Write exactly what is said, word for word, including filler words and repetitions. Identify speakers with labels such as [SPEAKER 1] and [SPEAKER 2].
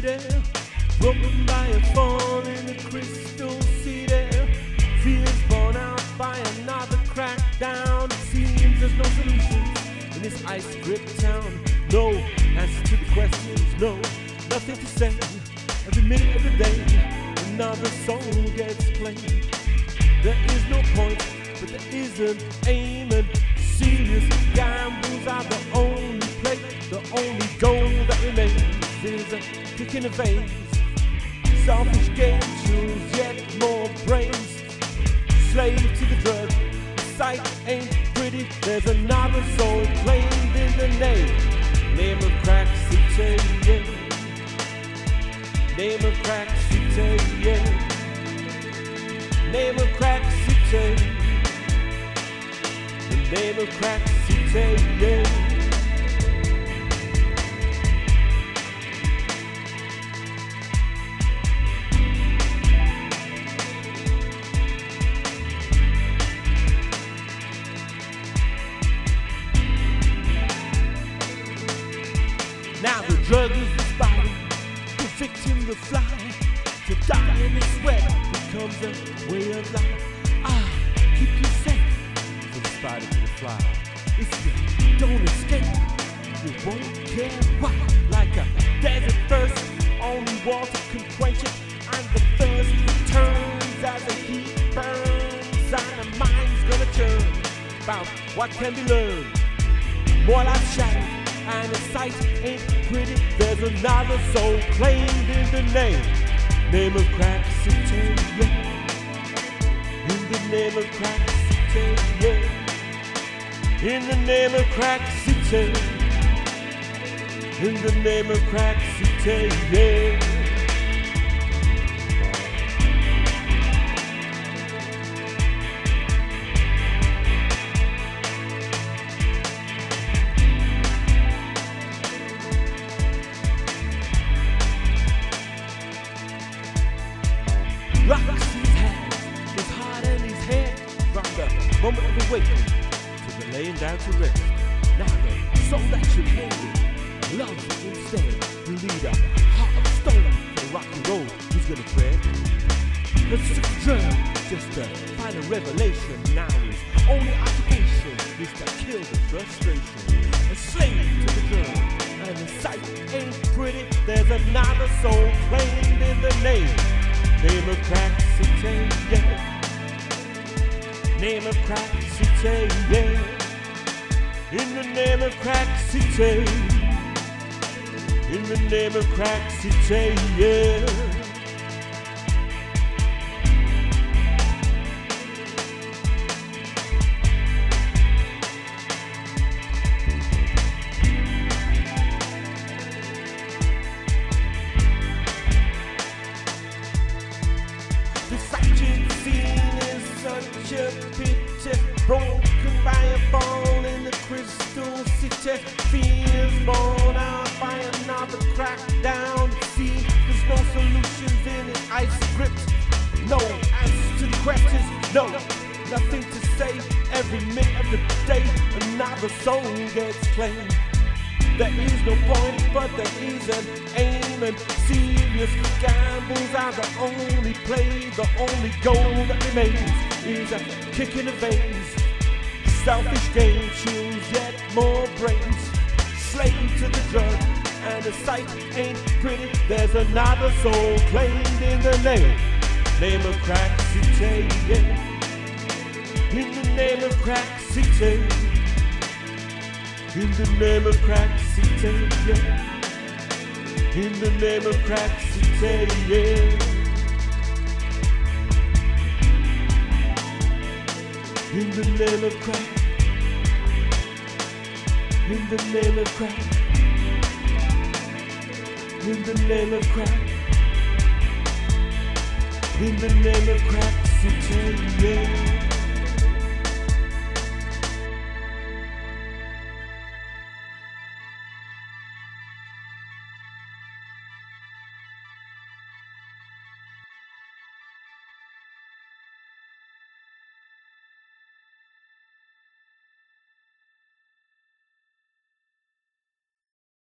[SPEAKER 1] city, broken by a fall in the crystal city. Fears born out by another crackdown. It seems there's no solutions in this ice-gripped town. No answer to the questions, no, nothing to say. Every minute of the day, another song gets played. There is no point, but there is an aim, and serious gambles are the only play. The only goal that remains is a kick in the veins. Selfish game choose yet more brains. Slave to the drug, the sight ain't pretty. There's another soul claimed in the name. Name of Crack City, yeah. Name of Crack City, yeah. Name of Crack City. The name of Crack City, yeah. Now the drug is the spider, the victim the fly. To die in the sweat becomes a way of life. Ah, keep you safe from the spider to the fly. If you don't escape, you won't care why. Like a desert thirst, only water can quench it. And the thirst returns as the heat burns. And the mind's gonna churn about what can be learned. More life shattered, and the sight ain't pretty. There's another soul claimed in the name. Name of Crack City, yeah. In the name of Crack City, yeah. In the name of Crack City. In the name of Crack City, yeah. Rocks in his hands, his heart and his head. From the moment of awakening to the laying down to rest. Now the soul that you made, love instead. You lead a heart of stone for the rocky road he's gonna tread. Let's just drug, just a final revelation. Now his only occupation is to kill the frustration. A slave to the drug, and the sight ain't pretty. There's another soul claimed in the name. Name of Crack City, yeah. Name of Crack City, yeah. In the name of Crack City. In the name of Crack City, yeah. The sight you've seen is such a pity, broken by a fall in the crystal city. Fears born out by another crackdown. See, there's no solutions in it, ice gripped. No answers to the questions, no, nothing to say. Every minute of the day, another soul gets claimed. There is no point, but there is an aim, and serious gambles are the only play. The only goal that remains is a kick in the veins. Selfish game choose yet more brains. Slave to the drug, and the sight ain't pretty. There's another soul claimed in the name. Name of Crack City, yeah. In the name of Crack City. In the name of Crack City, yeah. In the name of Crack City, yeah. In the name of crack. In the name of crack. In the name of crack. In the name of Crack City, yeah.